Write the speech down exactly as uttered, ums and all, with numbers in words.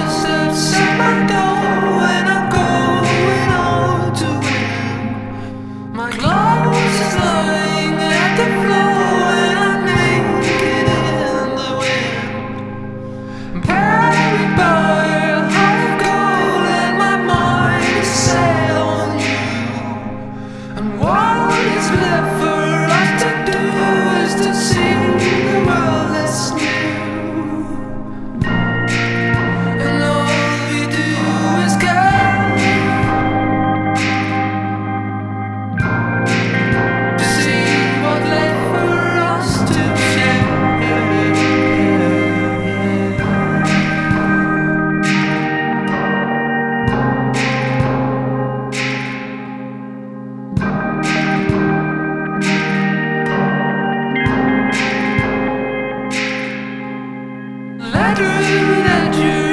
steps at my door and I'm going on to win. My clothes is lying at the floor and I'm naked in the wind. I'm carried by a heart of gold and my mind is set on you. And what is left for us to do is to see the world that's new. Letter that you